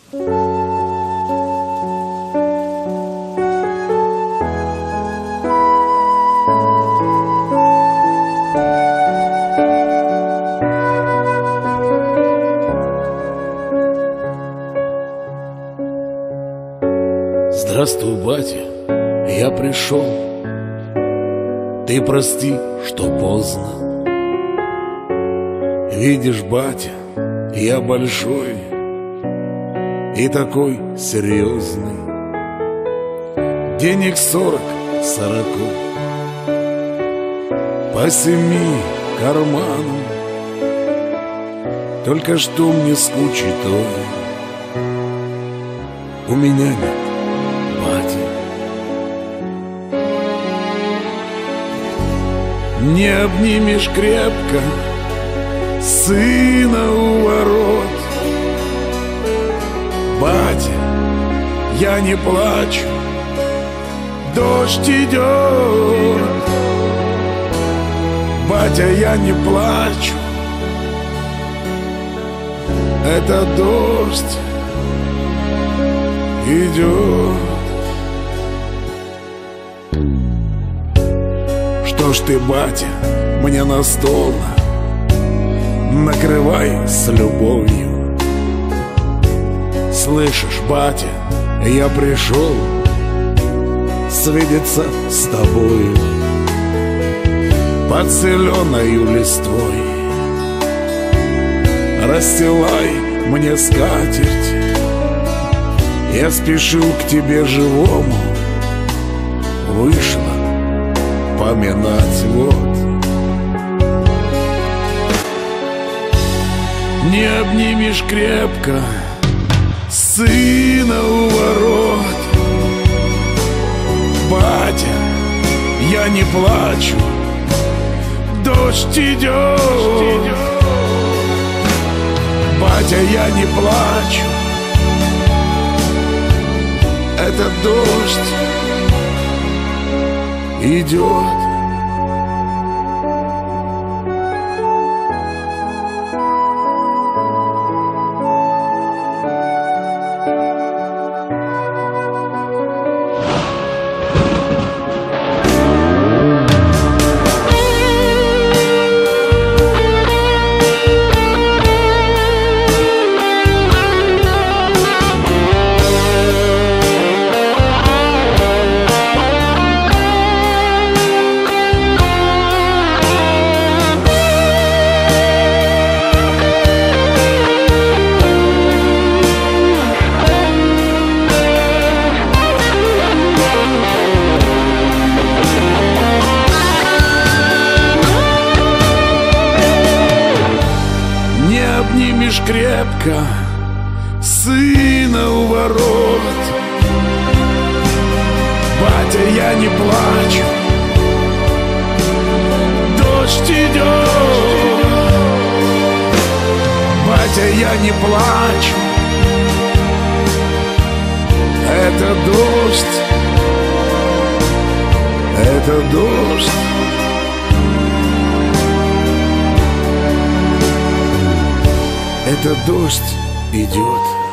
Здравствуй, батя, я пришел. Ты прости, что поздно. Видишь, батя, я большой и такой серьезный. Денег 40 40 по 7 карманам. Только что мне скучит, ой, у меня нет батя. Не обнимешь крепко сына у ворот. Батя, я не плачу, дождь идет. Батя, я не плачу, это дождь идет. Что ж ты, батя, мне на стол накрывай с любовью. Слышишь, батя, я пришел свидеться с тобою под зеленою листвой. Расстилай мне скатерть, я спешу к тебе живому. Вышло поминать вот. Не обнимешь крепко сына у ворот. Батя, я не плачу, дождь идет. Батя, я не плачу, этот дождь идет. Обнимешь крепко сына у ворот. Батя, я не плачу, дождь идет. Батя, я не плачу, это дождь, это дождь. Это дождь идет.